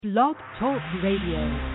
Blog Talk Radio.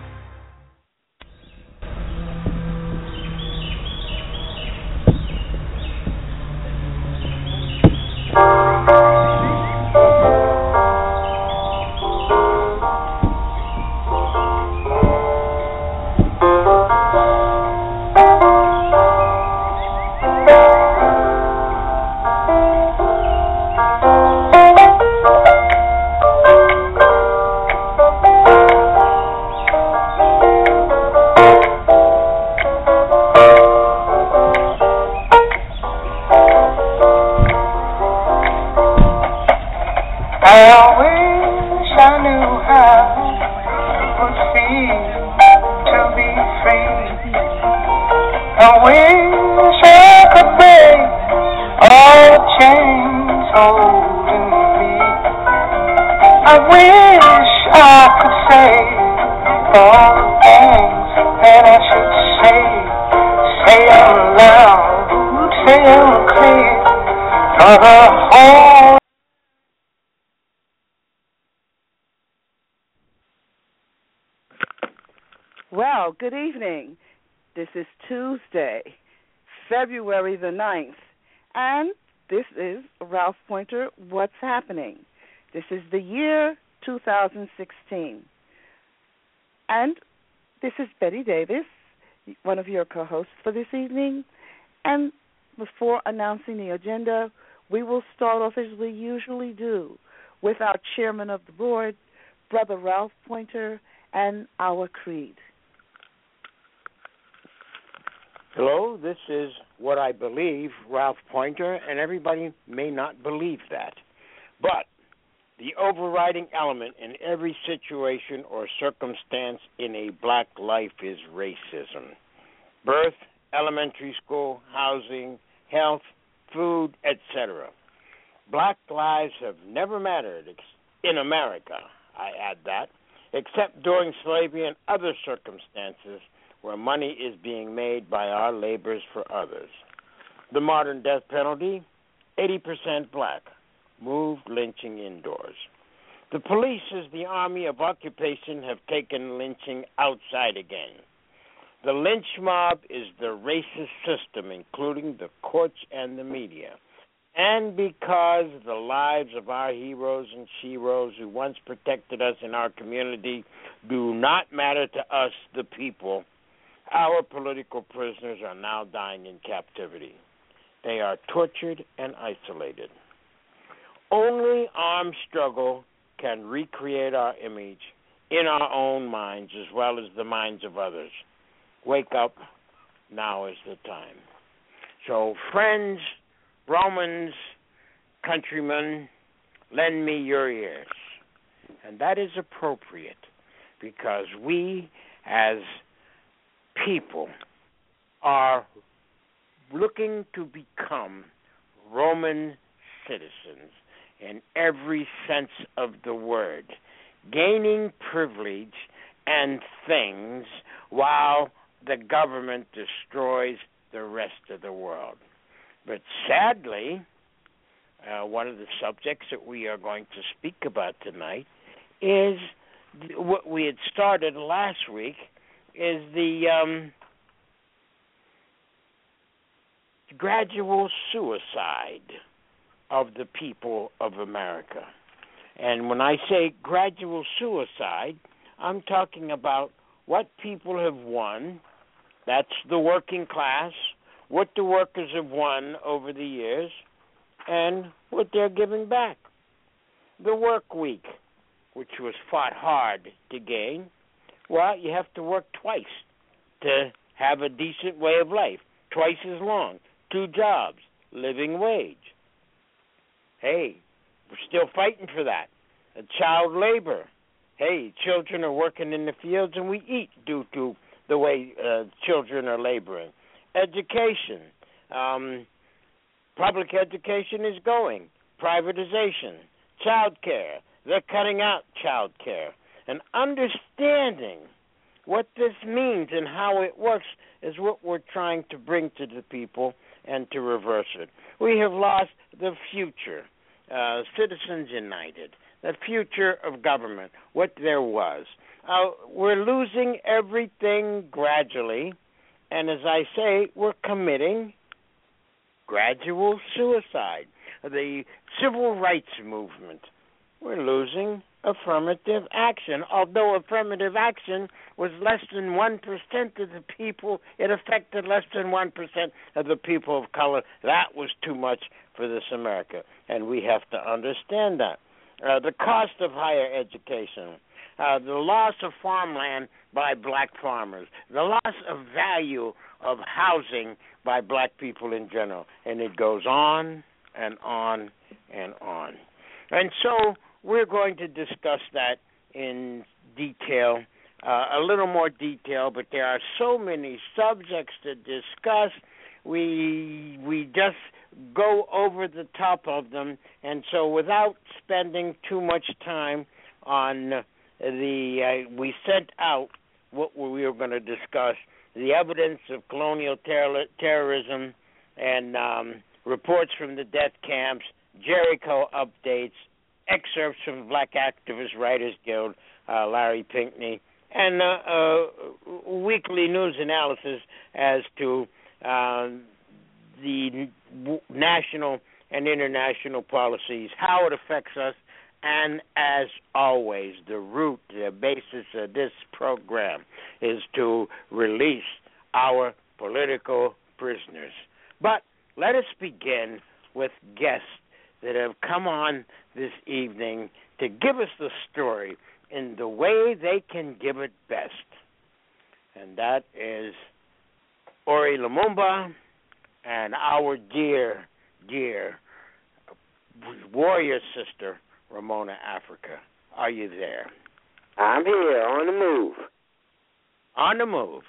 Well, good evening. This is Tuesday, February the 9th, and this is Ralph Pointer, What's Happening? This is the year 2016. And this is Betty Davis, one of your co-hosts for this evening. And before announcing the agenda, we will start off as we usually do with our chairman of the board, Brother Ralph Pointer, and our creed. Hello, this is what I believe, Ralph Pointer, and everybody may not believe that. But the overriding element in every situation or circumstance in a black life is racism. Birth, elementary school, housing, health, food, etc. Black lives have never mattered in America, I add that, except during slavery and other circumstances where money is being made by our labors for others. The modern death penalty, 80% black, moved lynching indoors. The police as the army of occupation have taken lynching outside again. The lynch mob is the racist system, including the courts and the media. And because the lives of our heroes and sheroes who once protected us in our community do not matter to us, the people, our political prisoners are now dying in captivity. They are tortured and isolated. Only armed struggle can recreate our image in our own minds as well as the minds of others. Wake up. Now is the time. So, friends, Romans, countrymen, lend me your ears. And that is appropriate because we as people are looking to become Roman citizens in every sense of the word, gaining privilege and things while the government destroys the rest of the world. But sadly, one of the subjects that we are going to speak about tonight is what we had started last week, is the gradual suicide of the people of America. And when I say gradual suicide, I'm talking about what people have won. That's the working class, what the workers have won over the years, and what they're giving back. The work week, which was fought hard to gain, well, you have to work twice to have a decent way of life, twice as long, 2 jobs, living wage. Hey, we're still fighting for that. Child labor. Hey, children are working in the fields and we eat due to the way children are laboring. Education. Public education is going. Privatization. Child care. They're cutting out child care. And understanding what this means and how it works is what we're trying to bring to the people and to reverse it. We have lost the future. Citizens United, the future of government, what there was. We're losing everything gradually, and as I say, we're committing gradual suicide. The civil rights movement, we're losing affirmative action. Although affirmative action was less than 1% of the people, it affected less than 1% of the people of color. That was too much for this America, and we have to understand that. The cost of higher education, the loss of farmland by black farmers, the loss of value of housing by black people in general, and it goes on and on and on. And so we're going to discuss that in detail, a little more detail, but there are so many subjects to discuss. We just go over the top of them, and so without spending too much time on we sent out what we were going to discuss, the evidence of colonial terrorism and reports from the death camps, Jericho updates, excerpts from Black Activist Writers Guild, Larry Pinckney, and weekly news analysis as to the national and international policies, how it affects us, and as always, the basis of this program is to release our political prisoners. But let us begin with guests that have come on this evening to give us the story in the way they can give it best. And that is Ori Lumumba and our dear, dear warrior sister, Ramona Africa. Are you there? I'm here, on the move. On the move.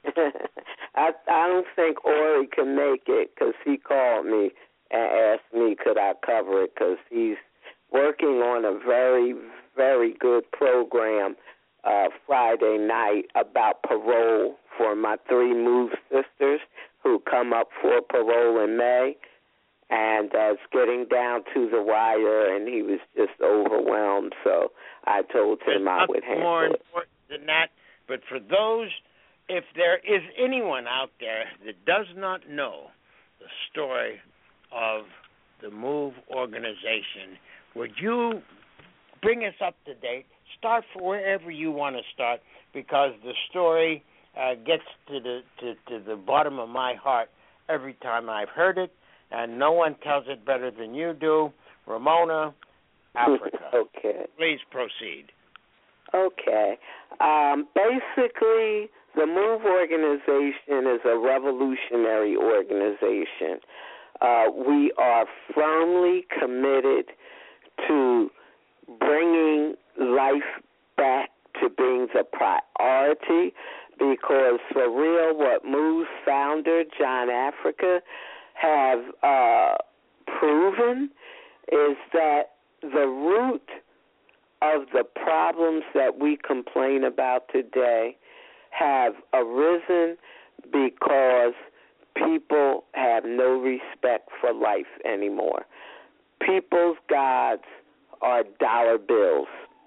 I don't think Ori can make it because he called me and asked me could I cover it because he's working on a very, very good program Friday night about parole for my 3 Move sisters who come up for parole in May. And it's getting down to the wire, and he was just overwhelmed. So I told him I would handle it. More important than that, but for those, if there is anyone out there that does not know the story of the MOVE organization, would you bring us up to date? Start from wherever you want to start, because the story gets to the bottom of my heart every time I've heard it. And no one tells it better than you do. Ramona, Africa. Okay. Please proceed. Okay. Basically, the MOVE organization is a revolutionary organization. We are firmly committed to bringing life back to being the priority because, for real, what MOVE's founder, John Africa, have proven is that the root of the problems that we complain about today have arisen because people have no respect for life anymore. People's gods are dollar bills,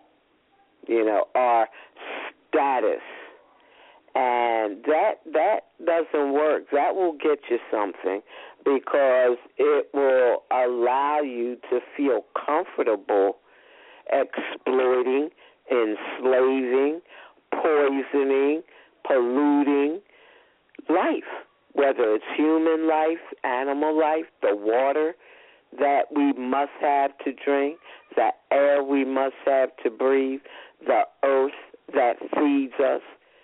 are status. And that doesn't work. That will get you something because it will allow you to feel comfortable exploiting, enslaving, poisoning, polluting life, whether it's human life, animal life, the water that we must have to drink, the air we must have to breathe, the earth that feeds us.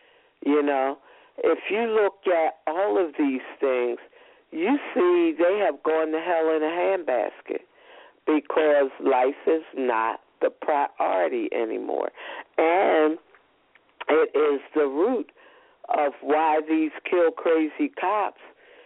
If you look at all of these things, you see they have gone to hell in a handbasket because life is not the priority anymore. And it is the root of why these kill crazy cops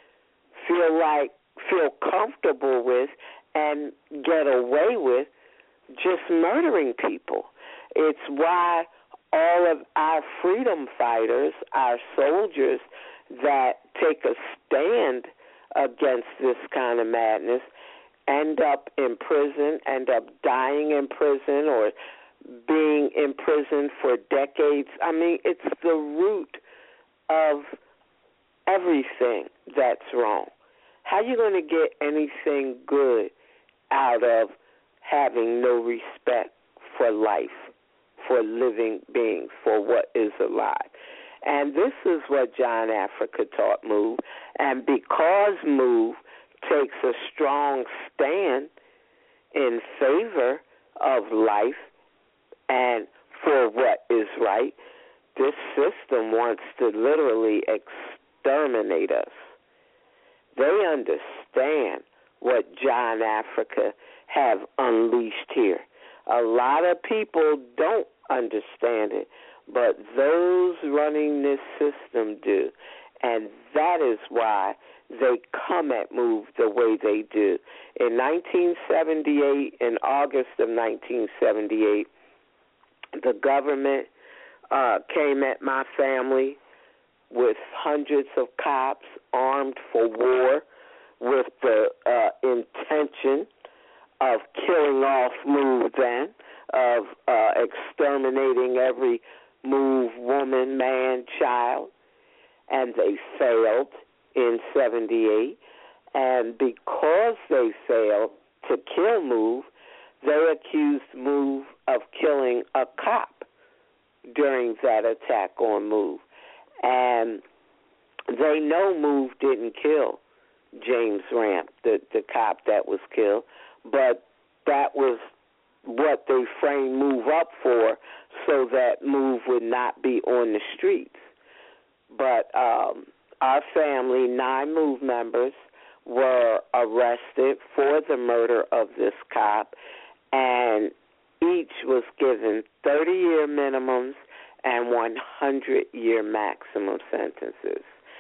feel comfortable with and get away with just murdering people. It's why all of our freedom fighters, our soldiers that take a stand against this kind of madness, end up in prison, end up dying in prison, or being in prison for decades. I mean, it's the root of everything that's wrong. How are you going to get anything good out of having no respect for life, for living beings, for what is alive? And this is what John Africa taught Move. And because Move takes a strong stand in favor of life and for what is right, this system wants to literally exterminate us. They understand what John Africa have unleashed here. A lot of people don't understand it, but those running this system do. And that is why they come at Move the way they do. In 1978, in August of 1978, the government came at my family with hundreds of cops armed for war with the intention of killing off Move then, of exterminating every Move woman, man, child. And they failed in 78. And because they failed to kill Move, they accused Move of killing a cop during that attack on Move. And they know Move didn't kill James Ramp, the cop that was killed, but that was what they framed Move up for, so that Move would not be on the streets. But our family, 9 Move members, were arrested for the murder of this cop, and each was given 30-year minimums and 100-year maximum sentences.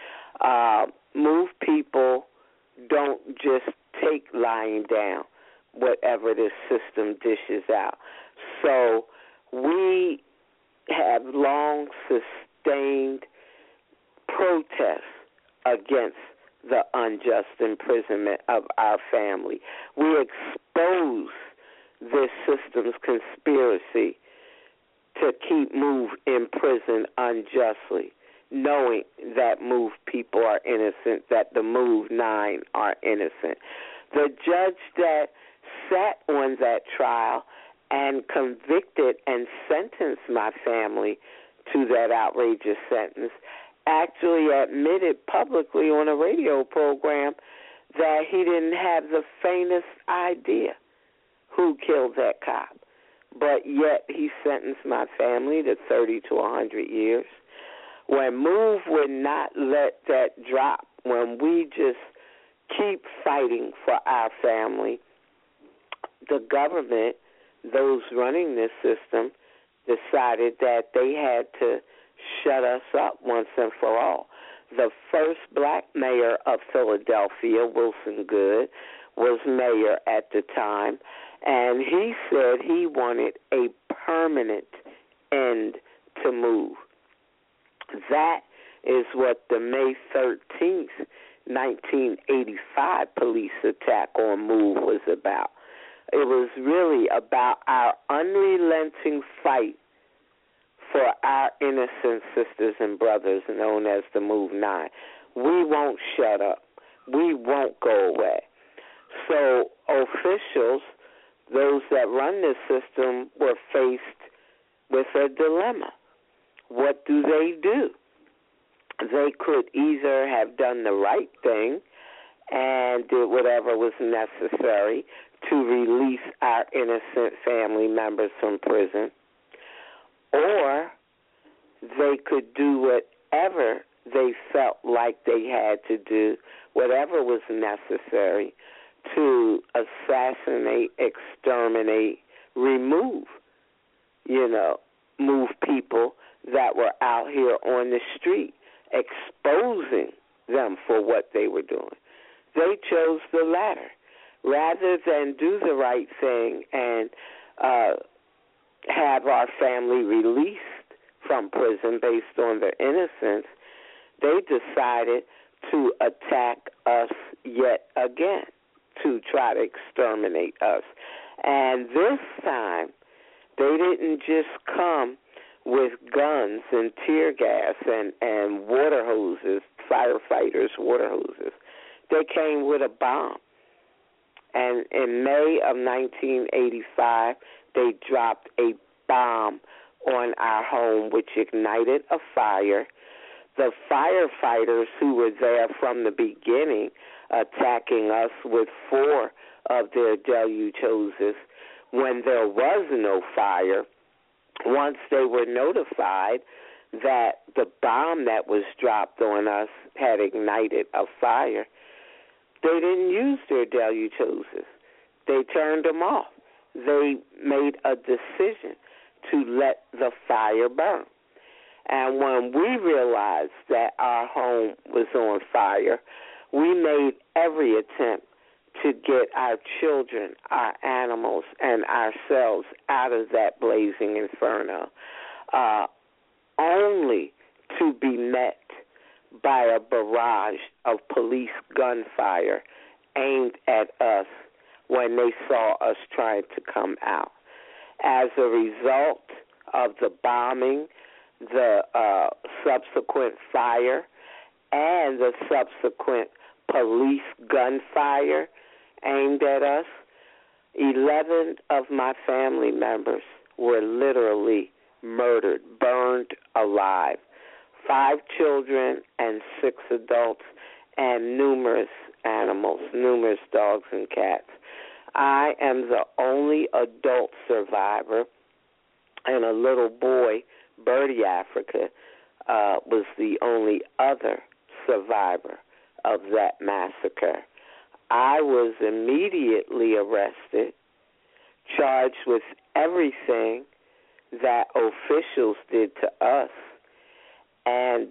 Move people don't just take lying down whatever this system dishes out. So we have long sustained protests against the unjust imprisonment of our family. We expose this system's conspiracy to keep Move in prison unjustly, knowing that Move people are innocent, that the Move 9 are innocent. The judge that sat on that trial and convicted and sentenced my family to that outrageous sentence actually admitted publicly on a radio program that he didn't have the faintest idea who killed that cop. But yet he sentenced my family to 30 to 100 years. When Move would not let that drop, when we just keep fighting for our family, the government, those running this system, decided that they had to shut us up once and for all. The first black mayor of Philadelphia, Wilson Goode, was mayor at the time, and he said he wanted a permanent end to Move. That is what the May 13th, 1985 police attack on Move was about. It was really about our unrelenting fight for our innocent sisters and brothers known as the Move 9. We won't shut up. We won't go away. So officials, those that run this system, were faced with a dilemma. What do? They could either have done the right thing and did whatever was necessary to release our innocent family members from prison, or they could do whatever they felt like they had to do, whatever was necessary to assassinate, exterminate, remove, Move people that were out here on the street, exposing them for what they were doing. They chose the latter. Rather than do the right thing and have our family released from prison based on their innocence, they decided to attack us yet again. to try to exterminate us. And this time, they didn't just come with guns and tear gas and water hoses, firefighters' water hoses. They came with a bomb. And in May of 1985, they dropped a bomb on our home, which ignited a fire. The firefighters who were there from the beginning, attacking us with 4 of their deluge hoses, when there was no fire, once they were notified that the bomb that was dropped on us had ignited a fire, they didn't use their deluge hoses. They turned them off. They made a decision to let the fire burn. And when we realized that our home was on fire, we made every attempt to get our children, our animals, and ourselves out of that blazing inferno, only to be met by a barrage of police gunfire aimed at us when they saw us trying to come out. As a result of the bombing, the subsequent fire, and the subsequent police gunfire aimed at us, 11 of my family members were literally murdered, burned alive. 5 children and 6 adults, and numerous animals, numerous dogs and cats. I am the only adult survivor, and a little boy, Birdie Africa, was the only other survivor of that massacre. I was immediately arrested, charged with everything that officials did to us, and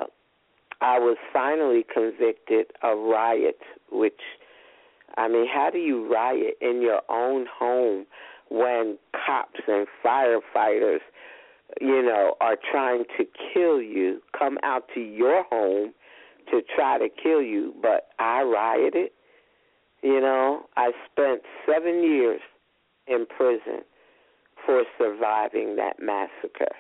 I was finally convicted of riot, which, I mean, how do you riot in your own home when cops and firefighters, you know, are trying to kill you, come out to your home to try to kill you? But I rioted. You know, I spent 7 years in prison for surviving that massacre,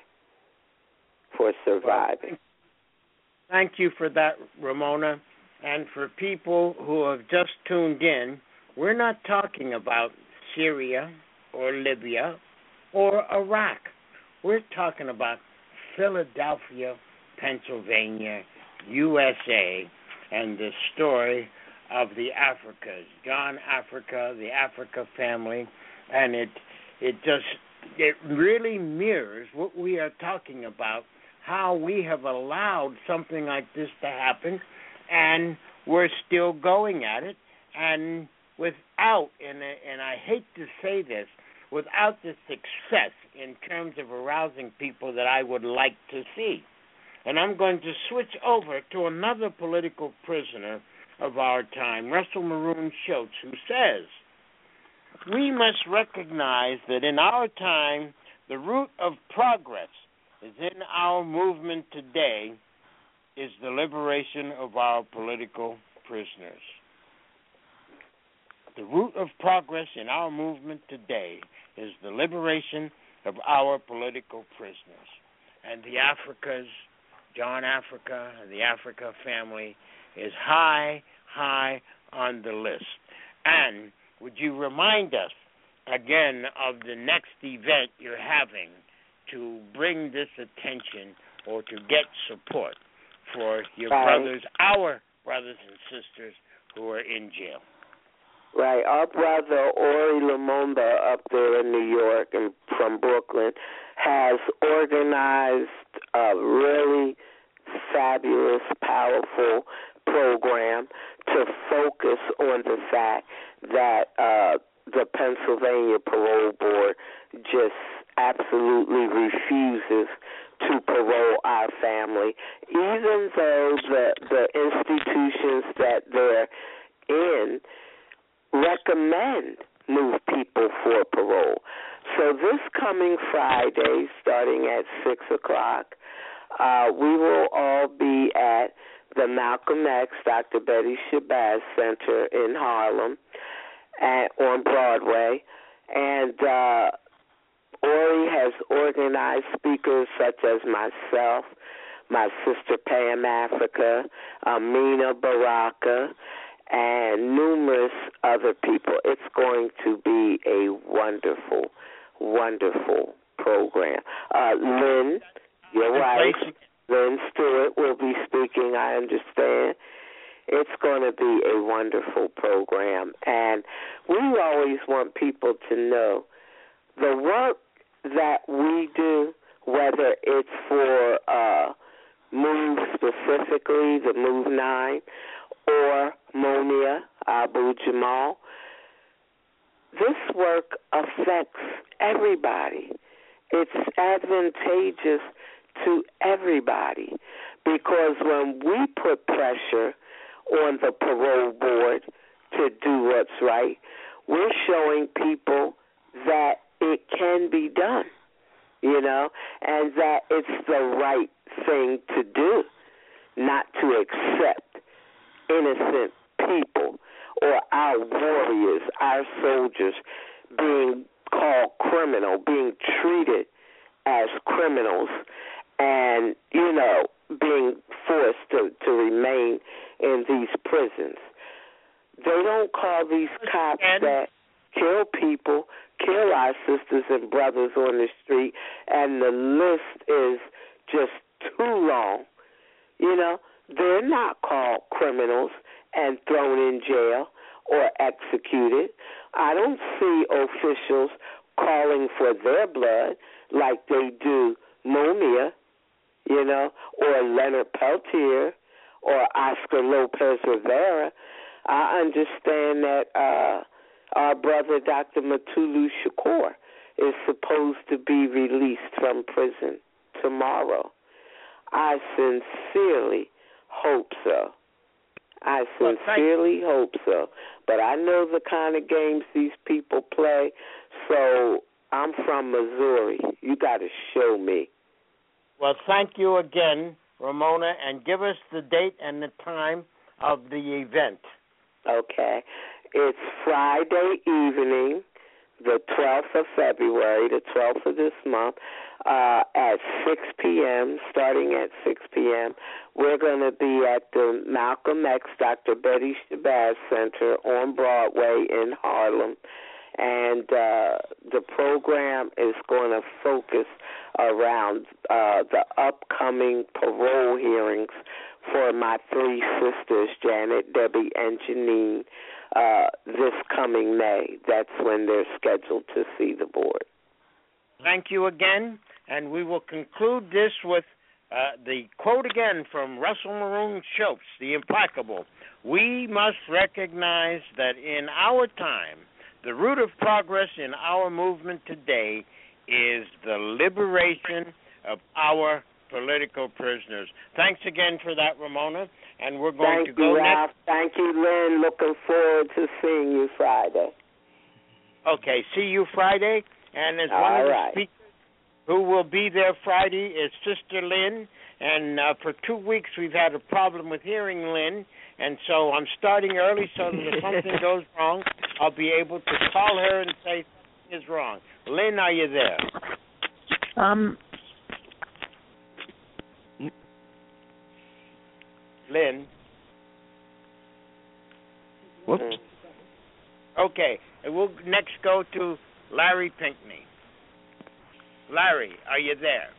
for surviving. Thank you for that, Ramona. And for people who have just tuned in, we're not talking about Syria or Libya or Iraq. We're talking about Philadelphia, Pennsylvania, USA, and the story of the Africas, John Africa, the Africa family, and it really mirrors what we are talking about, how we have allowed something like this to happen, and we're still going at it, and without, and I hate to say this, without the success in terms of arousing people that I would like to see. And I'm going to switch over to another political prisoner of our time, Russell Maroon Shoatz, who says, we must recognize that in our time, the root of progress is in our movement today is the liberation of our political prisoners. The root of progress in our movement today is the liberation of our political prisoners. And the Africas, John Africa, and the Africa family is high on the list. And would you remind us again of the next event you're having to bring this attention or to get support for your brothers, our brothers and sisters who are in jail? Right. Our brother Ori Lumumba up there in New York and from Brooklyn has organized a really fabulous, powerful program to focus on the fact that the Pennsylvania Parole Board just absolutely refuses to parole our family, even though the institutions that they're in recommend move people for parole. So this coming Friday, starting at 6 o'clock, we will all be at the Malcolm X Dr. Betty Shabazz Center in Harlem. on Broadway. And Ori has organized speakers such as myself, my sister Pam Africa, Amina Baraka, and numerous other people. It's going to be a wonderful, wonderful program. Lynn, your wife, Lynn Stewart, will be speaking, I understand. It's going to be a wonderful program. And we always want people to know the work that we do, whether it's for MOVE specifically, the MOVE 9, or Monia Abu Jamal, this work affects everybody. It's advantageous to everybody because when we put pressure on the parole board to do what's right, we're showing people that it can be done, and that it's the right thing to do, not to accept innocent people or our warriors, our soldiers being called criminal, being treated as criminals, and, being forced to remain in these prisons. They don't call these cops that kill people, kill our sisters and brothers on the street, and the list is just too long. They're not called criminals and thrown in jail or executed. I don't see officials calling for their blood like they do Mumia, or Leonard Peltier or Oscar Lopez Rivera. I understand that our brother Dr. Mutulu Shakur is supposed to be released from prison tomorrow. I sincerely hope so. Hope so. But I know the kind of games these people play, so I'm from Missouri. You got to show me. Well, thank you again, Ramona, and give us the date and the time of the event. Okay. It's Friday evening, the 12th of February, the 12th of this month, at 6 p.m., starting at 6 p.m. We're going to be at the Malcolm X Dr. Betty Shabazz Center on Broadway in Harlem. And the program is going to focus around the upcoming parole hearings for my three sisters, Janet, Debbie, and Janine, this coming May. That's when they're scheduled to see the board. Thank you again, and we will conclude this with the quote again from Russell Maroon Shoates, the implacable. We must recognize that in our time, the root of progress in our movement today is the liberation of our political prisoners. Thanks again for that, Ramona, and we're going to go next. Thank you, Lynn. Looking forward to seeing you Friday. Okay, see you Friday, and as one of the speakers who will be there Friday is Sister Lynn, and for 2 weeks we've had a problem with hearing Lynn, and so I'm starting early so that if something goes wrong, I'll be able to call her and say something is wrong. Lynn, are you there? Lynn? Whoops. Okay, and we'll next go to Larry Pinckney. Larry, are you there?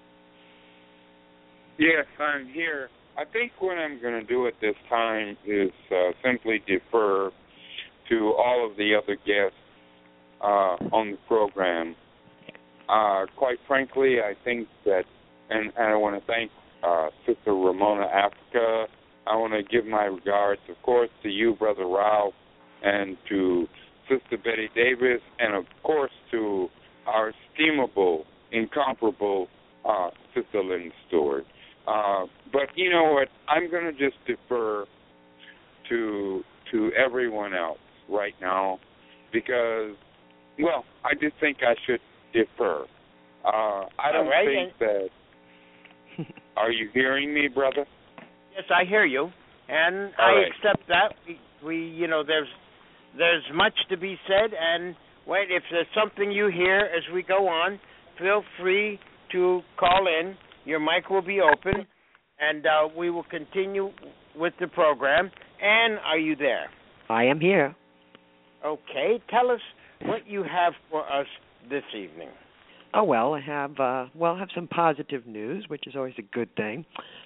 Yes, I'm here. I think what I'm going to do at this time is simply defer to all of the other guests on the program. Quite frankly, I think that, and I want to thank Sister Ramona Africa. I want to give my regards, of course, to you, Brother Ralph, and to Sister Betty Davis, and, of course, to our estimable, incomparable Sister Lynn Stewart. But you know what? I'm going to just defer to everyone else right now because, well, I just think I should defer. I don't think that... Are you hearing me, brother? Yes, I hear you, and I accept that. We there's there's much to be said, and wait, if there's something you hear as we go on, feel free to call in. Your mic will be open, and we will continue with the program. Ann, are you there? I am here. Okay. Tell us what you have for us this evening. Oh, well, I have some positive news, which is always a good thing.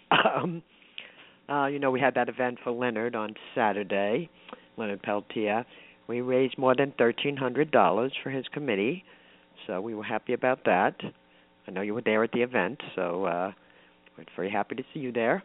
We had that event for Leonard on Saturday, Leonard Peltier. We raised more than $1,300 for his committee, so we were happy about that. I know you were there at the event, so we're very happy to see you there.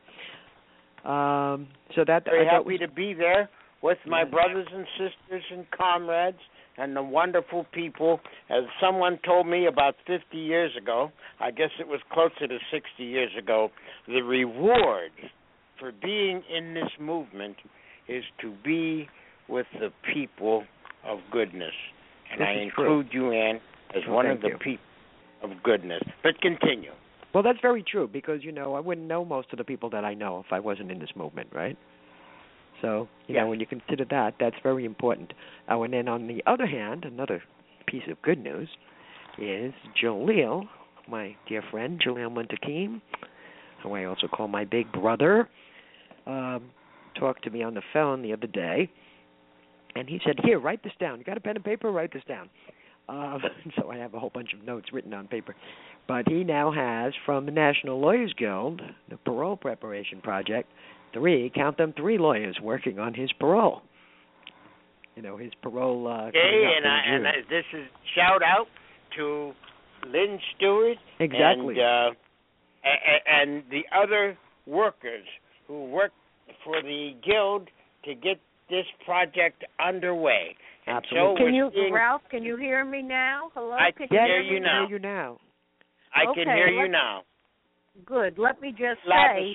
Very happy to be there with my brothers and sisters and comrades and the wonderful people. As someone told me about 50 years ago, I guess it was closer to 60 years ago, the reward for being in this movement is to be with the people of goodness. And I include you, Ann, as one of the people of goodness. But continue. Well, that's very true because, I wouldn't know most of the people that I know if I wasn't in this movement, right? So, when you consider that, that's very important. And then on the other hand, another piece of good news is Jaleel, my dear friend, Jaleel Muntakim, who I also call my big brother, talked to me on the phone the other day, and he said, here, write this down. You got a pen and paper? Write this down. So I have a whole bunch of notes written on paper. But he now has, from the National Lawyers Guild, the Parole Preparation Project, three lawyers working on his parole. His parole. And this is shout out to Lynn Stewart. Exactly. And the other workers who work for the Guild to get this project underway. Absolutely. Ralph, can you hear me now? Hello? I can hear you now. I can hear you now. Good. Let me just say.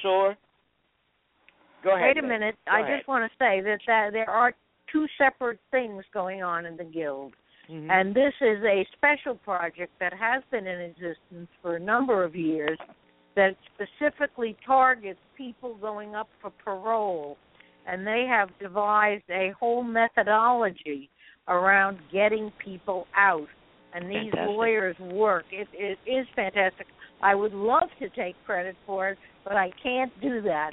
Go ahead. Wait a minute. I just want to say that there are two separate things going on in the Guild. Mm-hmm. And this is a special project that has been in existence for a number of years that specifically targets people going up for parole. And they have devised a whole methodology around getting people out. And these lawyers work. It is fantastic. I would love to take credit for it, but I can't do that.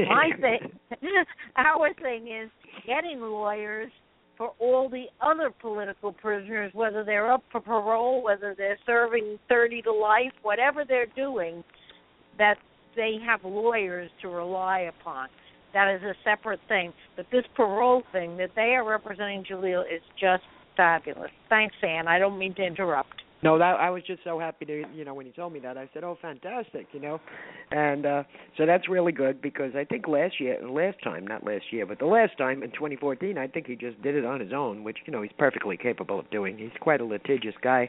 Our thing is getting lawyers for all the other political prisoners, whether they're up for parole, whether they're serving 30 to life, whatever they're doing, that they have lawyers to rely upon. That is a separate thing. But this parole thing that they are representing, Jaleel, is just fabulous. Thanks, Ann. I don't mean to interrupt. No, I was just so happy to, when he told me that, I said, oh, fantastic, And so that's really good because I think the last time in 2014, I think he just did it on his own, which, he's perfectly capable of doing. He's quite a litigious guy.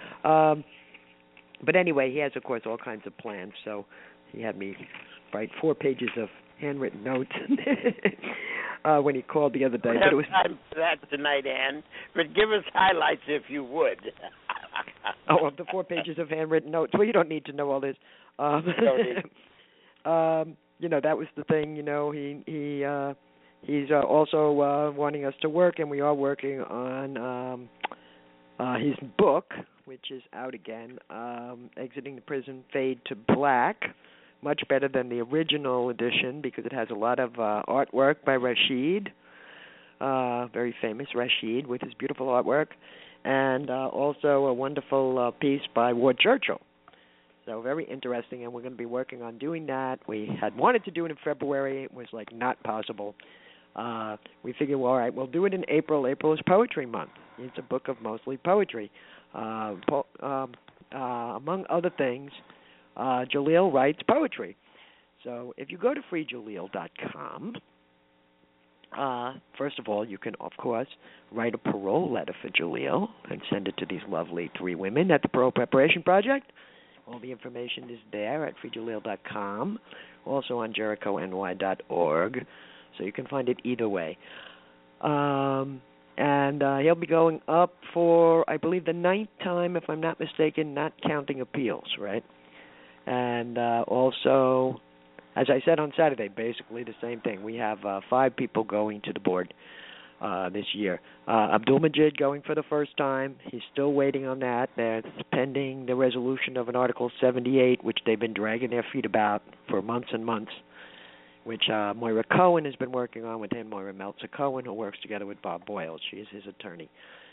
But anyway, he has, of course, all kinds of plans. So he had me write 4 pages of handwritten notes when he called the other day. But it was time for that tonight, Ann. But give us highlights if you would. Of the 4 pages of handwritten notes. Well, you don't need to know all this. That was the thing. He's also wanting us to work, and we are working on his book, which is out again, Exiting the Prison Fade to Black. Much better than the original edition because it has a lot of artwork by Rashid, very famous Rashid with his beautiful artwork, and also a wonderful piece by Ward Churchill. So very interesting, and we're going to be working on doing that. We had wanted to do it in February. It was not possible. We figured, well, all right, we'll do it in April. April is Poetry Month. It's a book of mostly poetry. Among other things, Jaleel writes poetry. So if you go to freejaleel.com, first of all, you can, of course, write a parole letter for Jaleel and send it to these lovely 3 women at the Parole Preparation Project. All the information is there at freejaleel.com, also on jerichony.org, so you can find it either way. And he'll be going up for, I believe, the 9th time, if I'm not mistaken, not counting appeals, right? And also, as I said on Saturday, basically the same thing. We have 5 people going to the board. this year. Abdul-Majid going for the first time. He's still waiting on that. That's pending the resolution of an Article 78, which they've been dragging their feet about for months and months, which Moira Cohen has been working on with him, Moira Meltzer-Cohen, who works together with Bob Boyle. She is his attorney.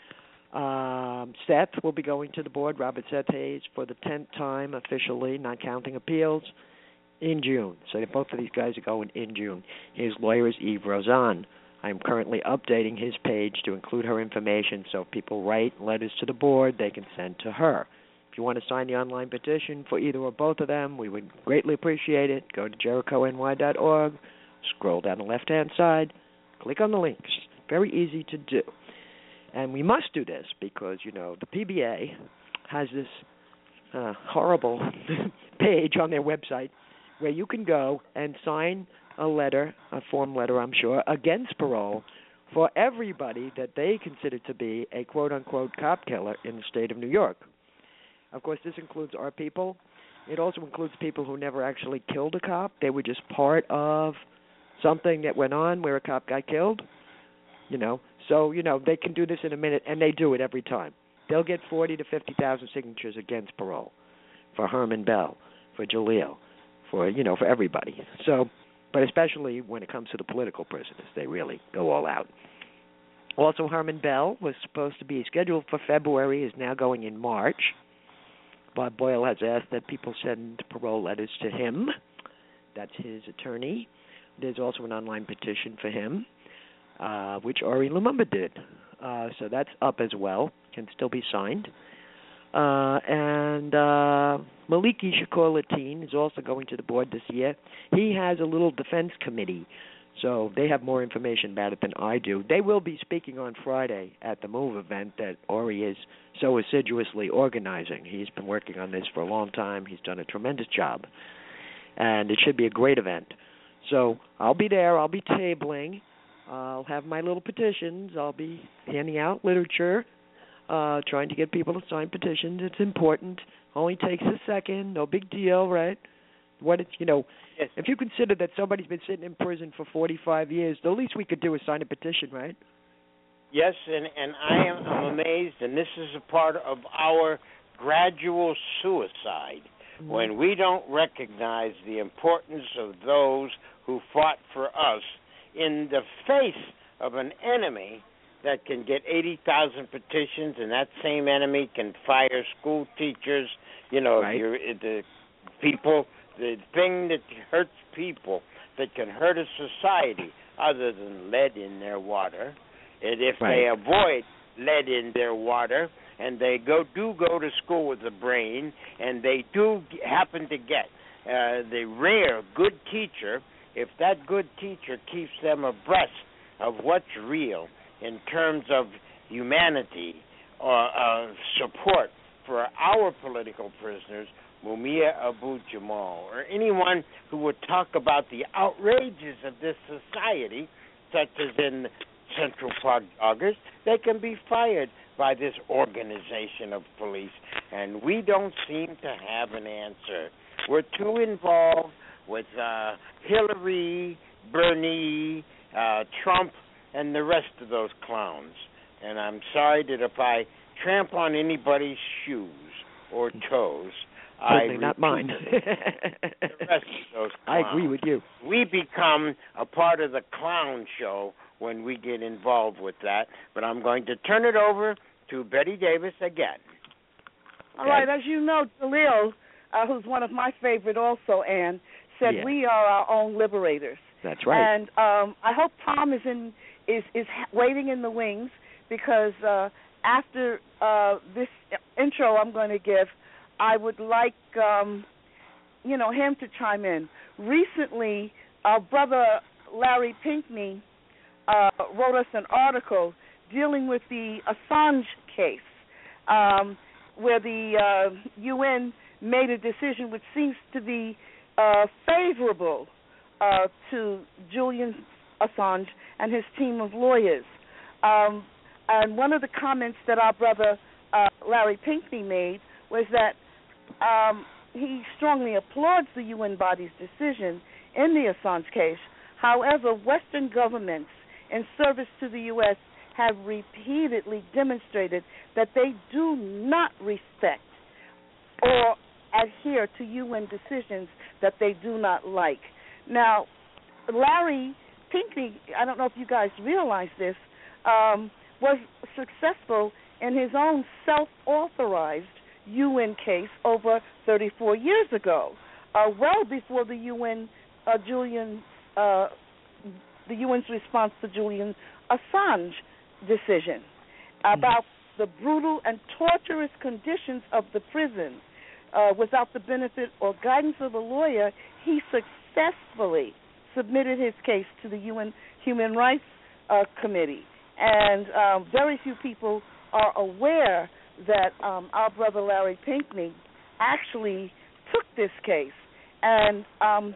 Seth will be going to the board, Robert Seth Hayes, for the 10th time officially, not counting appeals, in June. So both of these guys are going in June. His lawyer is Eve Rozan. I'm currently updating his page to include her information, so if people write letters to the board, they can send to her. If you want to sign the online petition for either or both of them, we would greatly appreciate it. Go to JerichoNY.org, scroll down the left-hand side, click on the links. Very easy to do. And we must do this because, you know, the PBA has this horrible page on their website where you can go and sign a letter, a form letter, I'm sure, against parole for everybody that they consider to be a quote-unquote cop killer in the state of New York. Of course, this includes our people. It also includes people who never actually killed a cop. They were just part of something that went on where a cop got killed, you know. So, you know, they can do this in a minute, and they do it every time. They'll get 40 to 50,000 signatures against parole for Herman Bell, for Jaleel, for, you know, for everybody. So, but especially when it comes to the political prisoners, they really go all out. Also, Herman Bell was supposed to be scheduled for February, is now going in March. Bob Boyle has asked that people send parole letters to him. That's his attorney. There's also an online petition for him, which Ari Lumumba did. So that's up as well, can still be signed. And Maliki Shakur Latin is also going to the board this year. He has a little defense committee, so they have more information about it than I do. They will be speaking on Friday at the MOVE event that Ori is so assiduously organizing. He's been working on this for a long time. He's done a tremendous job, and it should be a great event. So I'll be there. I'll be tabling. I'll have my little petitions. I'll be handing out literature, trying to get people to sign petitions. It's important. Only takes a second. No big deal, right? What it's, you know, yes. If you consider that somebody's been sitting in prison for 45 years, the least we could do is sign a petition, right? Yes, and I'm amazed, and this is a part of our gradual suicide, when we don't recognize the importance of those who fought for us in the face of an enemy that can get 80,000 petitions, and that same enemy can fire school teachers, you know, right. The people, the thing that hurts people, that can hurt a society other than lead in their water. And if right. they avoid lead in their water, and they go to school with a brain, and they do happen to get the rare good teacher, if that good teacher keeps them abreast of what's real in terms of humanity or support for our political prisoners, Mumia Abu-Jamal, or anyone who would talk about the outrages of this society, such as in Central Park joggers, they can be fired by this organization of police, and we don't seem to have an answer. We're too involved with Hillary, Bernie, Trump, and the rest of those clowns. And I'm sorry that if I tramp on anybody's shoes or toes, certainly not mine. The rest of those clowns. I agree with you. We become a part of the clown show when we get involved with that. But I'm going to turn it over to Betty Davis again. All right, as you know, Jaleel, who's one of my favorite also, Ann, said we are our own liberators. That's right. And I hope Tom is waiting in the wings, because after this intro I'm going to give, I would like him to chime in. Recently, our brother Larry Pinkney wrote us an article dealing with the Assange case, where the UN made a decision which seems to be favorable to Julian Assange and his team of lawyers. And one of the comments that our brother Larry Pinkney made was that he strongly applauds the UN body's decision in the Assange case. However, Western governments in service to the U.S. have repeatedly demonstrated that they do not respect or adhere to UN decisions that they do not like. Now, Larry Pinckney, I don't know if you guys realize this, was successful in his own self-authorized UN case over 34 years ago, well before the UN's response to Julian Assange decision about the brutal and torturous conditions of the prison. Without the benefit or guidance of a lawyer, he successfully submitted his case to the UN Human Rights Committee. And very few people are aware that our brother Larry Pinckney actually took this case and on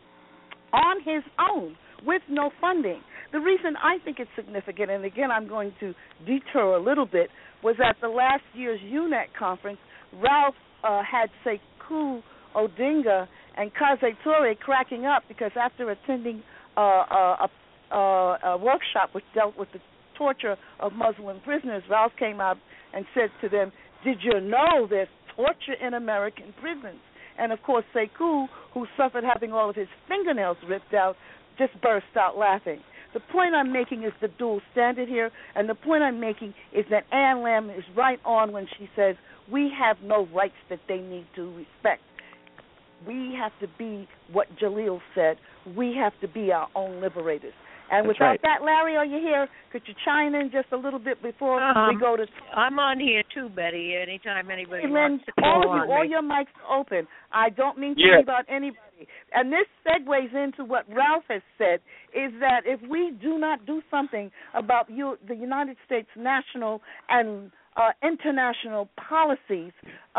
his own with no funding. The reason I think it's significant, and again I'm going to detour a little bit, was at the last year's UNET conference, Ralph had Sekou Odinga and Kaze Toure cracking up because after attending a workshop which dealt with the torture of Muslim prisoners, Ralph came out and said to them, "Did you know there's torture in American prisons?" And of course Sekou, who suffered having all of his fingernails ripped out, just burst out laughing. The point I'm making is the dual standard here, and the point I'm making is that Ann Lamb is right on when she says we have no rights that they need to respect. We have to be what Jalil said. We have to be our own liberators. And That's without right. that, Larry, are you here? Could you chime in just a little bit before we go to... I'm on here too, Betty, anytime anybody Lynn, wants to call on all me. your mics open. I don't mean to leave out anybody. And this segues into what Ralph has said, is that if we do not do something about the United States national and international policies,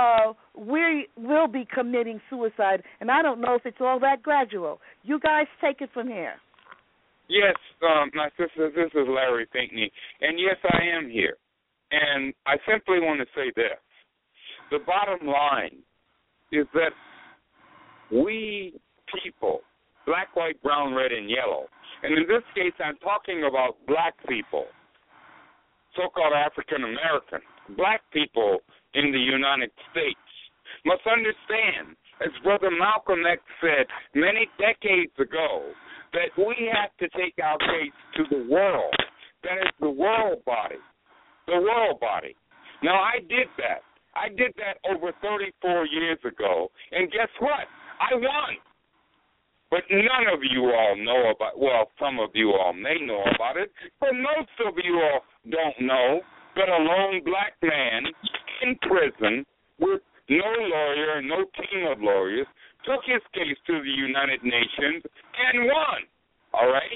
we will be committing suicide. And I don't know if it's all that gradual. You guys take it from here. Yes, my sister, this is Larry Pinckney, and yes, I am here. And I simply want to say this. The bottom line is that we people, black, white, brown, red, and yellow, and in this case I'm talking about black people, so-called African Americans, black people in the United States, must understand, as Brother Malcolm X said many decades ago, that we have to take our case to the world. That is the world body. The world body. Now, I did that. I did that over 34 years ago, and guess what? I won. But none of you all know about, well, some of you all may know about it, but most of you all don't know that a lone black man in prison with no lawyer, no team of lawyers, took his case to the United Nations and won. All right?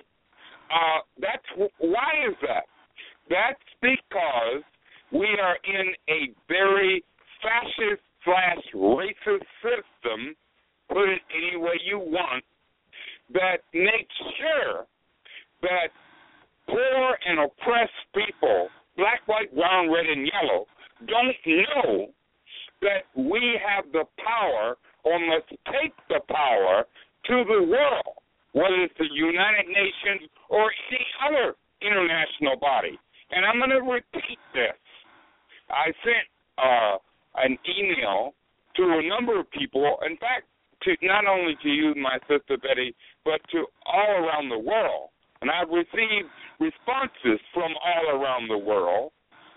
Why is that? That's because we are in a very fascist/racist system, put it any way you want, that makes sure that poor and oppressed people, black, white, brown, red, and yellow, don't know that we have the power or must take the power to the world, whether it's the United Nations or any other international body. And I'm going to repeat this. I sent an email to a number of people, in fact, to not only to you, my sister Betty, but to all around the world. And I've received responses from all around the world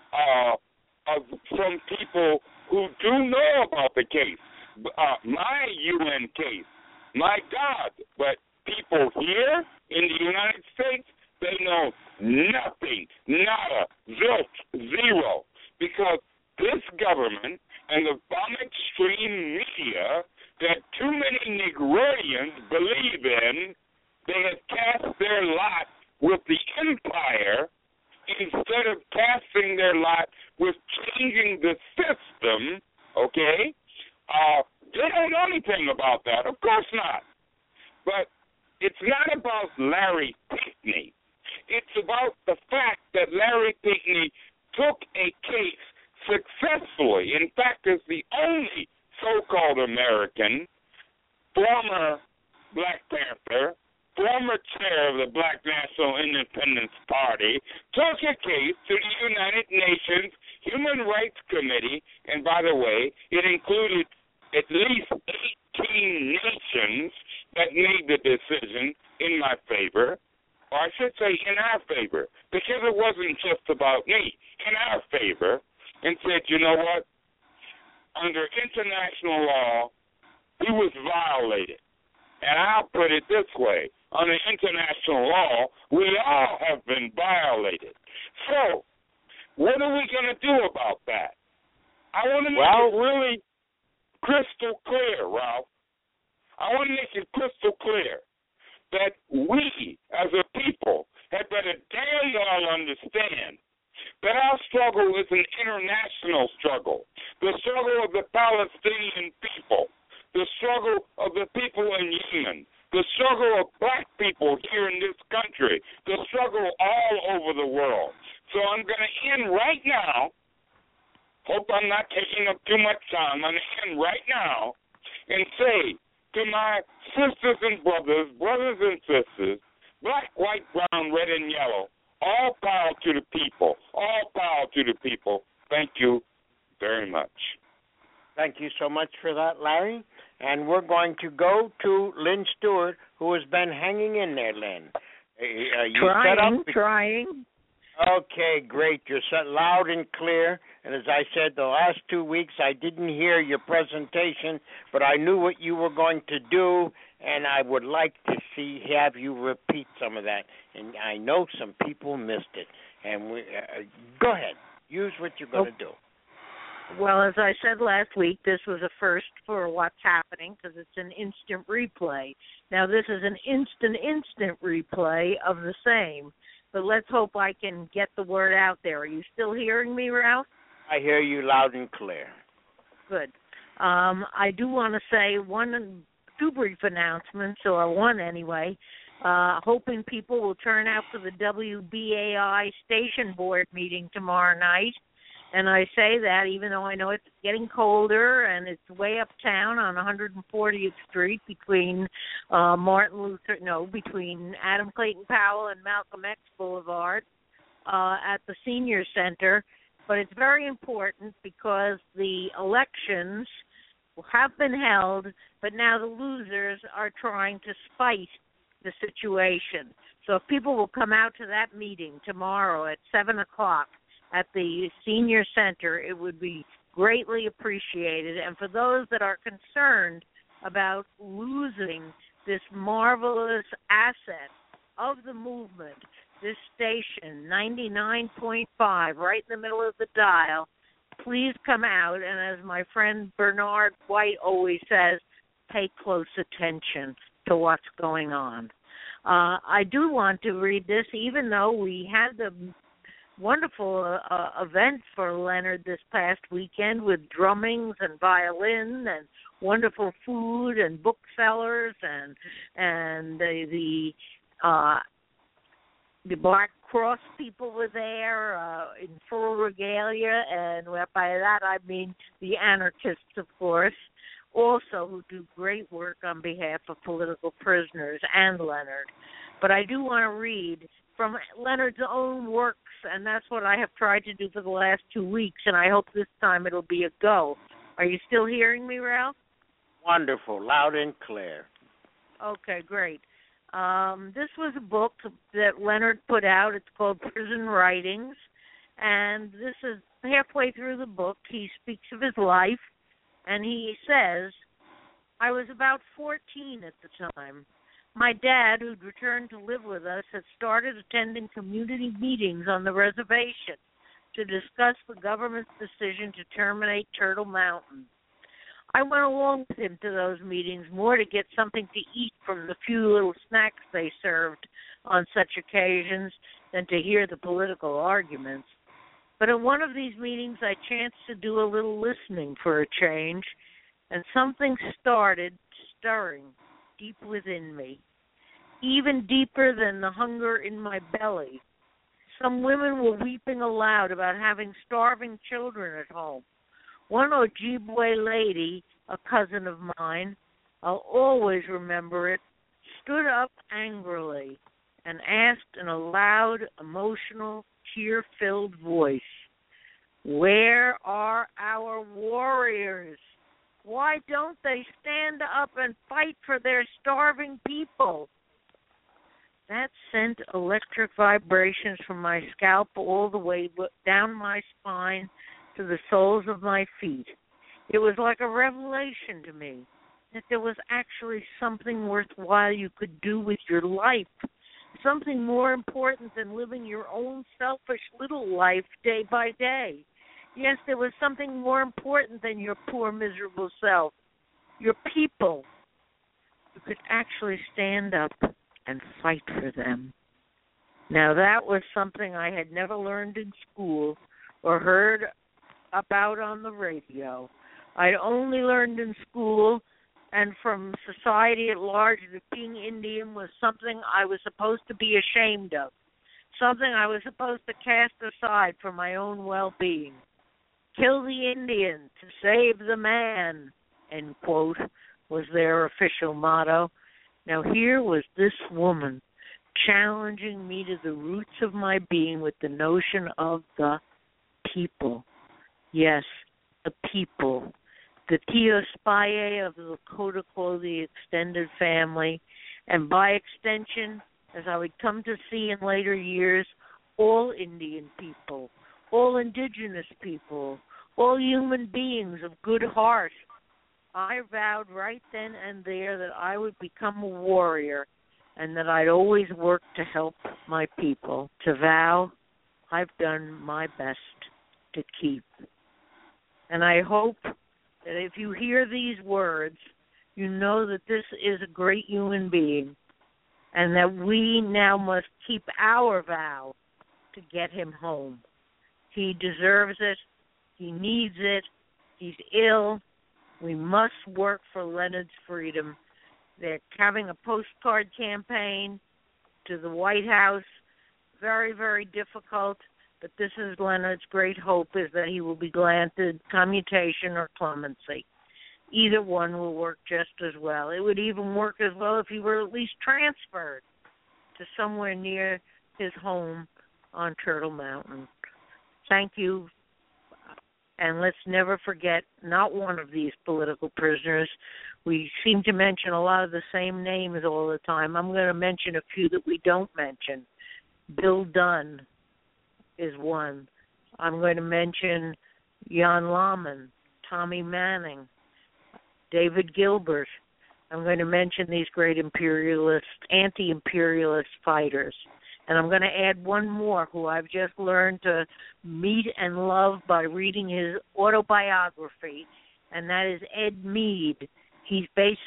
from people who do know about the case. My UN case, my God, but people here in the United States, they know nothing, nada, zilch, zero, because this government and the bomb extreme media that too many Negroians believe in, they have cast their lot with the empire instead of casting their lot with changing the system, okay? They don't know anything about that. Of course not. But it's not about Larry Pinckney. It's about the fact that Larry Pinckney took a case successfully. In fact, is the only so-called American, former Black Panther, former chair of the Black National Independence Party, took a case to the United Nations Human Rights Committee, and by the way, it included at least 18 nations that made the decision in my favor, or I should say in our favor, because it wasn't just about me, in our favor, and said, you know what, under international law, he was violated. And I'll put it this way, under international law, we all have been violated. So, what are we going to do about that? I want to make it really crystal clear, Ralph. I want to make it crystal clear that we, as a people, had better damn well understand that our struggle is an international struggle. The struggle of the Palestinian people, the struggle of the people in Yemen, the struggle of black people here in this country, the struggle all over the world. So I'm going to end right now. Hope I'm not taking up too much time. I'm going to end right now and say to my sisters and brothers, brothers and sisters, black, white, brown, red, and yellow, all power to the people. All power to the people. Thank you very much. Thank you so much for that, Larry. And we're going to go to Lynn Stewart, who has been hanging in there, Lynn. Trying. Okay, great. You're set loud and clear. And as I said, the last 2 weeks I didn't hear your presentation, but I knew what you were going to do, and I would like to have you repeat some of that. And I know some people missed it. And go ahead. Use what you're going to do. Well, as I said last week, this was a first for what's happening because it's an instant replay. Now, this is an instant replay of the same. But let's hope I can get the word out there. Are you still hearing me, Ralph? I hear you loud and clear. Good. I do want to say two brief announcements, or one anyway. Hoping people will turn out for the WBAI station board meeting tomorrow night. And I say that even though I know it's getting colder and it's way uptown on 140th Street between between Adam Clayton Powell and Malcolm X Boulevard at the Senior Center. But it's very important because the elections have been held, but now the losers are trying to spite the situation. So if people will come out to that meeting tomorrow at 7 o'clock, at the Senior Center, it would be greatly appreciated. And for those that are concerned about losing this marvelous asset of the movement, this station, 99.5, right in the middle of the dial, please come out. And as my friend Bernard White always says, pay close attention to what's going on. I do want to read this, even though we had the wonderful event for Leonard this past weekend with drummings and violin and wonderful food and booksellers and the Black Cross people were there in full regalia, and by that I mean the anarchists, of course, also who do great work on behalf of political prisoners and Leonard. But I do want to read from Leonard's own works, and that's what I have tried to do for the last 2 weeks, and I hope this time it'll be a go. Are you still hearing me, Ralph? Wonderful, loud and clear. Okay, great. This was a book that Leonard put out. It's called Prison Writings, and this is halfway through the book. He speaks of his life, and he says, I was about 14 at the time. My dad, who'd returned to live with us, had started attending community meetings on the reservation to discuss the government's decision to terminate Turtle Mountain. I went along with him to those meetings more to get something to eat from the few little snacks they served on such occasions than to hear the political arguments. But at one of these meetings, I chanced to do a little listening for a change, and something started stirring deep within me, even deeper than the hunger in my belly. Some women were weeping aloud about having starving children at home. One Ojibwe lady, a cousin of mine, I'll always remember it, stood up angrily and asked in a loud, emotional, tear-filled voice, "Where are our warriors? Why don't they stand up and fight for their starving people?" That sent electric vibrations from my scalp all the way down my spine to the soles of my feet. It was like a revelation to me that there was actually something worthwhile you could do with your life, something more important than living your own selfish little life day by day. Yes, there was something more important than your poor, miserable self, your people. You could actually stand up and fight for them. Now, that was something I had never learned in school or heard about on the radio. I'd only learned in school and from society at large that being Indian was something I was supposed to be ashamed of, something I was supposed to cast aside for my own well-being. "Kill the Indian to save the man," end quote, was their official motto. Now here was this woman challenging me to the roots of my being with the notion of the people. Yes, the people. The Tio Spaye of the Lakota, the extended family, and by extension, as I would come to see in later years, all Indian people, all indigenous people, all human beings of good heart. I vowed right then and there that I would become a warrior and that I'd always work to help my people. To vow, I've done my best to keep. And I hope that if you hear these words, you know that this is a great human being and that we now must keep our vow to get him home. He deserves it. He needs it. He's ill. We must work for Leonard's freedom. They're having a postcard campaign to the White House. Very, very difficult. But this is Leonard's great hope, is that he will be granted commutation or clemency. Either one will work just as well. It would even work as well if he were at least transferred to somewhere near his home on Turtle Mountain. Thank you. And let's never forget not one of these political prisoners. We seem to mention a lot of the same names all the time. I'm going to mention a few that we don't mention. Bill Dunn is one. I'm going to mention Jan Lahman, Tommy Manning, David Gilbert. I'm going to mention these great imperialist, anti-imperialist fighters. And I'm going to add one more who I've just learned to meet and love by reading his autobiography, and that is Ed Mead. He's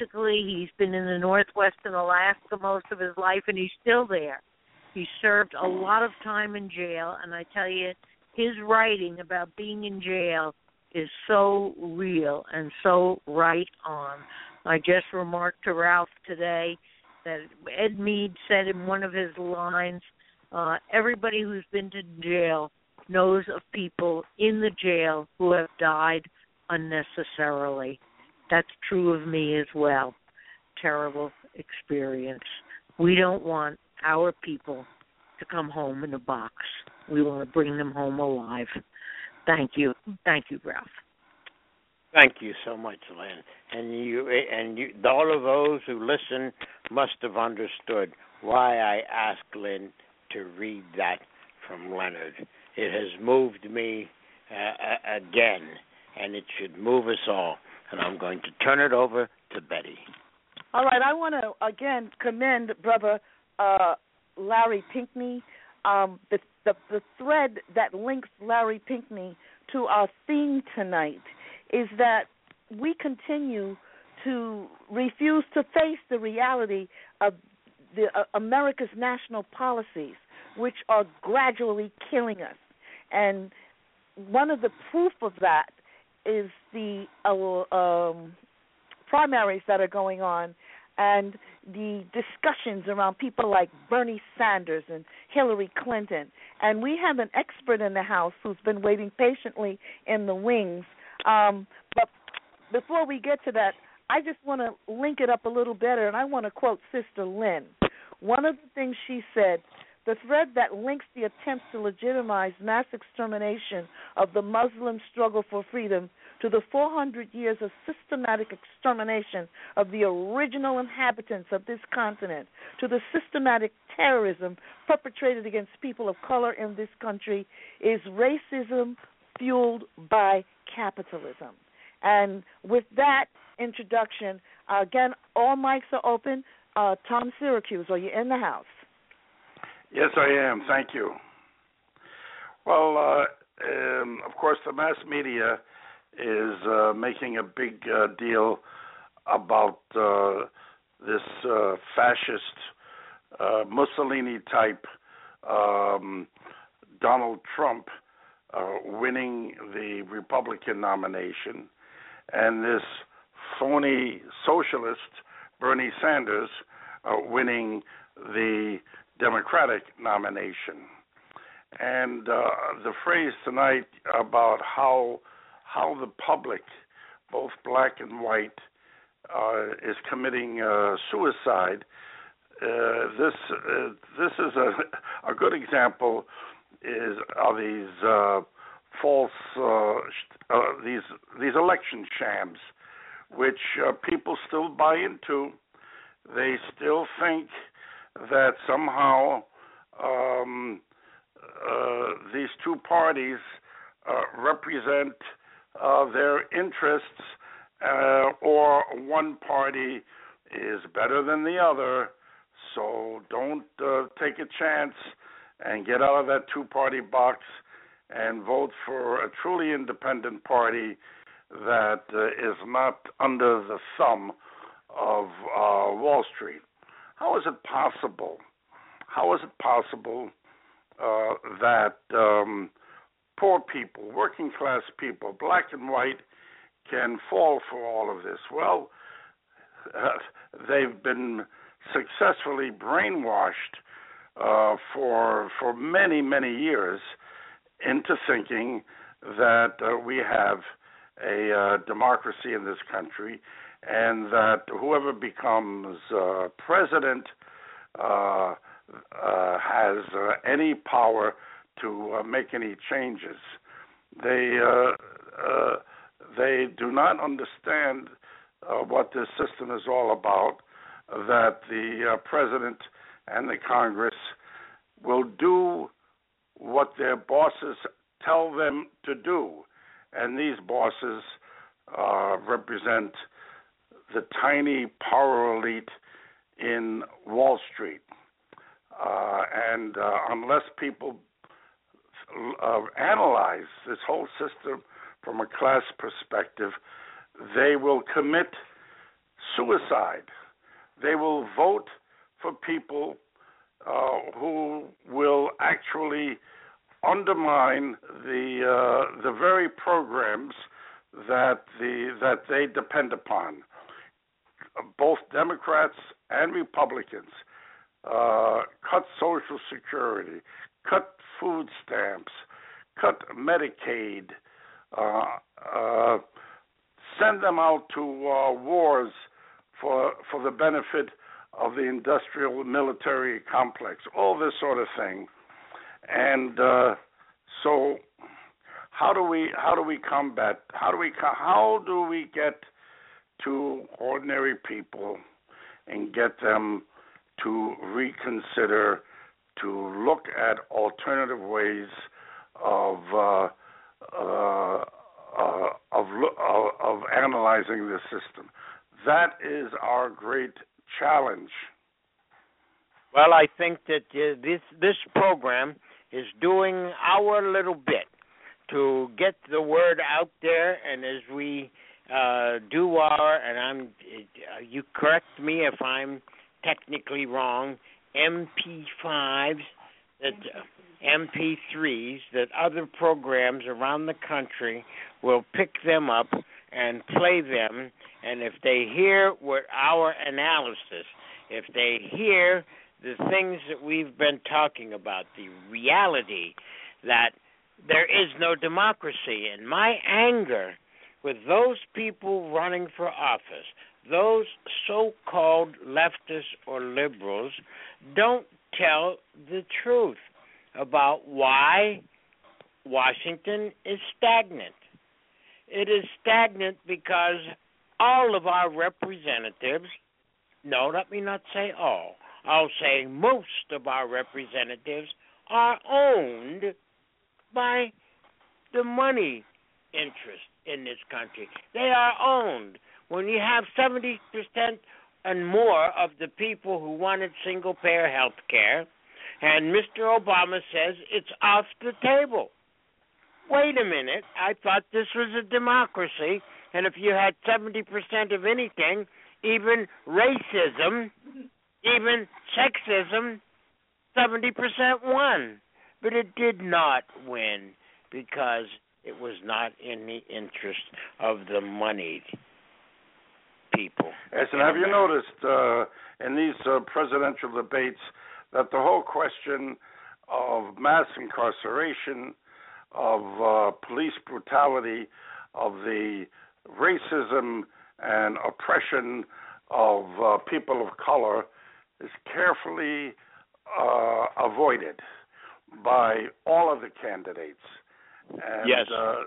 been in the Northwest in Alaska most of his life, and he's still there. He served a lot of time in jail, and I tell you, his writing about being in jail is so real and so right on. I just remarked to Ralph today that Ed Mead said in one of his lines, everybody who's been to jail knows of people in the jail who have died unnecessarily. That's true of me as well. Terrible experience. We don't want our people to come home in a box. We want to bring them home alive. Thank you. Thank you, Ralph. Thank you so much, Lynn. And you, all of those who listen must have understood why I asked Lynn to read that from Leonard. It has moved me again, and it should move us all. And I'm going to turn it over to Betty. All right. I want to, again, commend Brother Larry Pinckney. The thread that links Larry Pinckney to our theme tonight is that we continue to refuse to face the reality of America's national policies, which are gradually killing us. And one of the proof of that is the primaries that are going on and the discussions around people like Bernie Sanders and Hillary Clinton. And we have an expert in the House who's been waiting patiently in the wings. But before we get to that, I just want to link it up a little better, and I want to quote Sister Lynn. One of the things she said, the thread that links the attempts to legitimize mass extermination of the Muslim struggle for freedom to the 400 years of systematic extermination of the original inhabitants of this continent, to the systematic terrorism perpetrated against people of color in this country, is racism fueled by capitalism. And with that introduction, again, all mics are open. Tom Syracuse, are you in the house? Yes, I am. Thank you. Well, of course, the mass media is making a big deal about this fascist Mussolini-type Donald Trump winning the Republican nomination, and this phony socialist Bernie Sanders winning the Democratic nomination. And the phrase tonight about how the public, both black and white, is committing suicide. This is a good example of these false these election shams, which people still buy into. They still think that somehow these two parties represent their interests, or one party is better than the other. So don't take a chance and get out of that two-party box and vote for a truly independent party that is not under the thumb of Wall Street. How is it possible? How is it possible that poor people, working class people, black and white, can fall for all of this? Well, they've been successfully brainwashed for many, many years into thinking that we have a democracy in this country, and that whoever becomes president has any power to make any changes. They do not understand what this system is all about, that the president and the Congress will do what their bosses tell them to do. And these bosses represent the tiny power elite in Wall Street. And unless people analyze this whole system from a class perspective, they will commit suicide. They will vote for people who will actually undermine the very programs that they depend upon. Both Democrats and Republicans cut Social Security, cut food stamps, cut Medicaid, send them out to wars for the benefit of the industrial military complex, all this sort of thing. And so how do we combat? How do we get to ordinary people and get them to reconsider, to look at alternative ways of analyzing the system? That is our great challenge. Well, I think that this program is doing our little bit to get the word out there, and as we do and you correct me if I'm technically wrong, MP5s, MP3s, that other programs around the country will pick them up and play them, and if they hear what our analysis, if they hear the things that we've been talking about, the reality that there is no democracy, and my anger with those people running for office, those so-called leftists or liberals don't tell the truth about why Washington is stagnant. It is stagnant because all of our representatives, no, let me not say all, I'll say most of our representatives are owned by the money interest in this country. They are owned. When you have 70% and more of the people who wanted single-payer health care, and Mr. Obama says it's off the table. Wait a minute. I thought this was a democracy, and if you had 70% of anything, even racism, even sexism, 70% won. But it did not win because it was not in the interest of the moneyed people. Yes, and have you noticed in these presidential debates that the whole question of mass incarceration, of police brutality, of the racism and oppression of people of color is carefully avoided by all of the candidates. And, yes.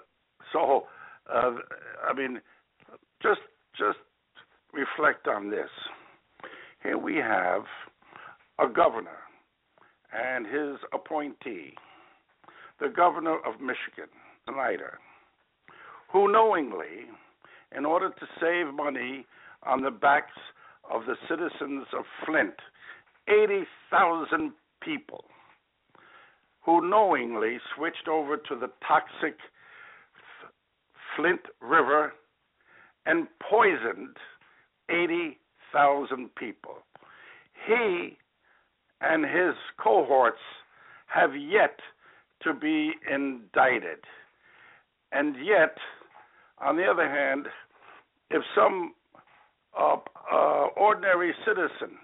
I mean, just reflect on this. Here we have a governor and his appointee, the governor of Michigan, Snyder, who knowingly, in order to save money on the backs of the citizens of Flint, 80,000 people, who knowingly switched over to the toxic Flint River and poisoned 80,000 people. He and his cohorts have yet to be indicted. And yet, on the other hand, if some ordinary citizen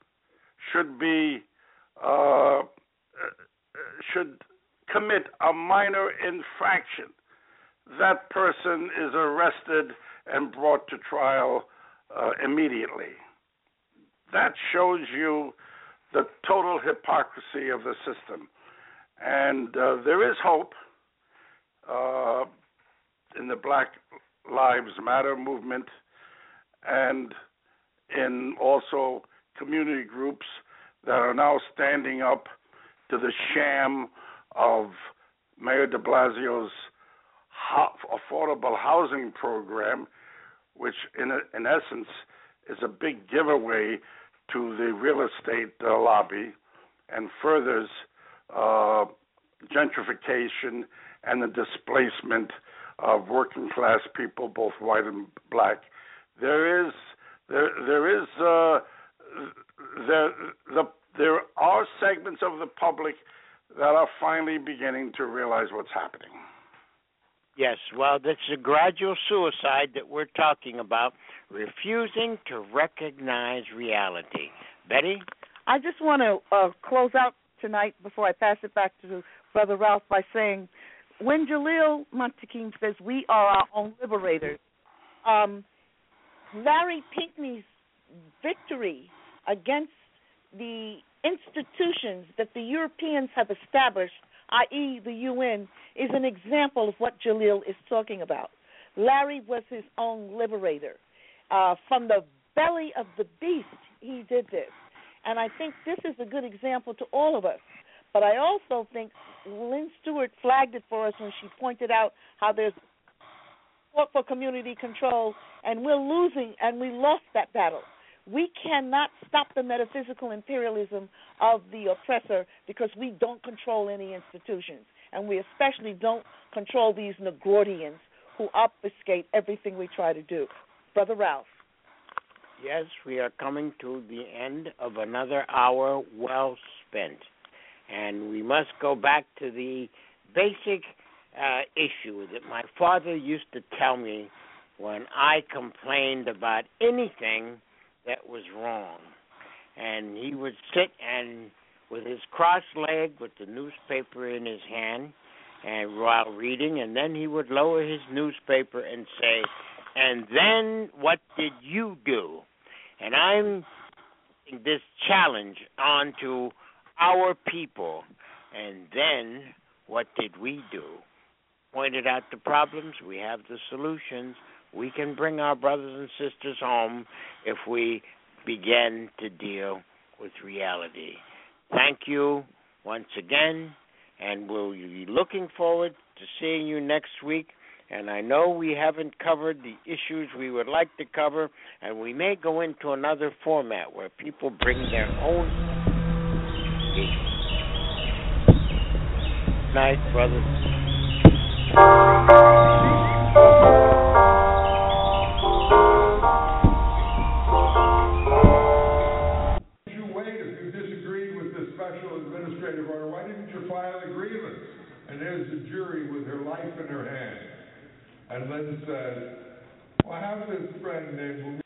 should commit a minor infraction, that person is arrested and brought to trial immediately. That shows you the total hypocrisy of the system. And there is hope in the Black Lives Matter movement and in also community groups that are now standing up to the sham of Mayor de Blasio's affordable housing program, which in essence is a big giveaway to the real estate lobby and furthers gentrification and the displacement of working class people, both white and black. There are segments of the public that are finally beginning to realize what's happening. Yes, well, that's a gradual suicide that we're talking about, refusing to recognize reality. Betty? I just want to close out tonight before I pass it back to Brother Ralph by saying, when Jalil Montekim says we are our own liberators, Larry Pinckney's victory against the institutions that the Europeans have established, i.e. the UN, is an example of what Jalil is talking about. Larry was his own liberator. From the belly of the beast, he did this. And I think this is a good example to all of us. But I also think Lynn Stewart flagged it for us when she pointed out how there's support for community control, and we're losing, and we lost that battle. We cannot stop the metaphysical imperialism of the oppressor because we don't control any institutions, and we especially don't control these Negroidians who obfuscate everything we try to do. Brother Ralph. Yes, we are coming to the end of another hour well spent, and we must go back to the basic issue that my father used to tell me when I complained about anything that was wrong. And he would sit and with his crossed leg with the newspaper in his hand and while reading, and then he would lower his newspaper and say, And then what did you do? And I'm putting this challenge onto our people. And then what did we do? Pointed out the problems. We have the solutions. We can bring our brothers and sisters home if we begin to deal with reality. Thank you once again, and we'll be looking forward to seeing you next week. And I know we haven't covered the issues we would like to cover, and we may go into another format where people bring their own issues. Good night, brothers. Administrative order, why didn't you file a grievance? And there's the jury with her life in her hand. And Lynn says, well, I have this friend named